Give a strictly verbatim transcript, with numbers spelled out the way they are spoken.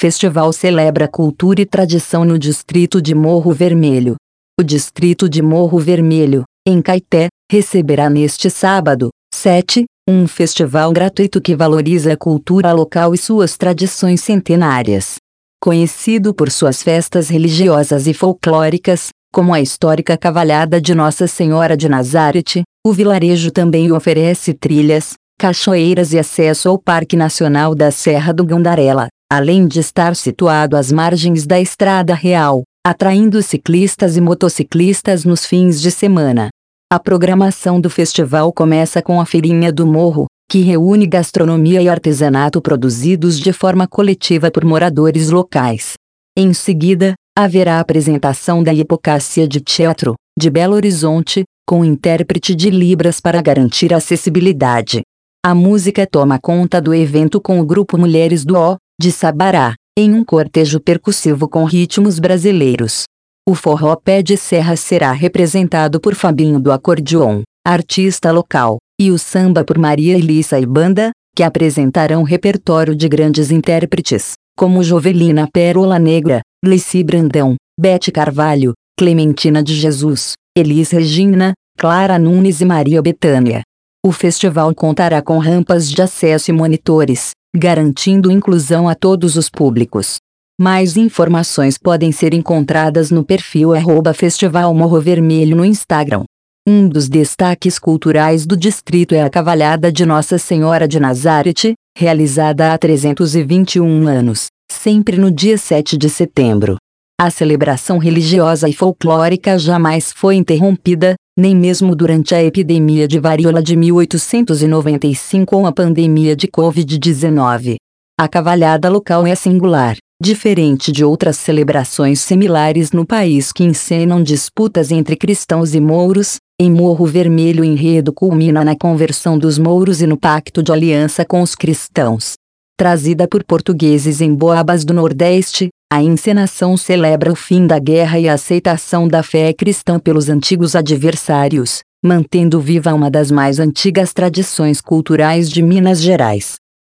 Festival celebra cultura e tradição no distrito de Morro Vermelho. O distrito de Morro Vermelho, em Caeté, receberá neste sábado, sete, um festival gratuito que valoriza a cultura local e suas tradições centenárias. Conhecido por suas festas religiosas e folclóricas, como a histórica Cavalhada de Nossa Senhora de Nazaré, o vilarejo também oferece trilhas, cachoeiras e acesso ao Parque Nacional da Serra do Gandarela, além de estar situado às margens da Estrada Real, atraindo ciclistas e motociclistas nos fins de semana. A programação do festival começa com a Feirinha do Morro, que reúne gastronomia e artesanato produzidos de forma coletiva por moradores locais. Em seguida, haverá a apresentação da Hipocácia de Teatro, de Belo Horizonte, com intérprete de Libras para garantir acessibilidade. A música toma conta do evento com o grupo Mulheres do O, de Sabará, em um cortejo percussivo com ritmos brasileiros. O forró pé de serra será representado por Fabinho do Acordeon, artista local, e o samba por Maria Elissa e Banda, que apresentarão repertório de grandes intérpretes, como Jovelina Pérola Negra, Lici Brandão, Bete Carvalho, Clementina de Jesus, Elis Regina, Clara Nunes e Maria Bethânia. O festival contará com rampas de acesso e monitores, garantindo inclusão a todos os públicos. Mais informações podem ser encontradas no perfil arroba Festival Morro Vermelho no Instagram. Um dos destaques culturais do distrito é a Cavalhada de Nossa Senhora de Nazaré, realizada há trezentos e vinte e um anos, sempre no dia sete de setembro. A celebração religiosa e folclórica jamais foi interrompida, nem mesmo durante a epidemia de varíola de mil oitocentos e noventa e cinco ou a pandemia de covid dezenove. A cavalhada local é singular, diferente de outras celebrações similares no país que encenam disputas entre cristãos e mouros. Em Morro Vermelho, o enredo culmina na conversão dos mouros e no pacto de aliança com os cristãos. Trazida por portugueses em Boabas do Nordeste, a encenação celebra o fim da guerra e a aceitação da fé cristã pelos antigos adversários, mantendo viva uma das mais antigas tradições culturais de Minas Gerais.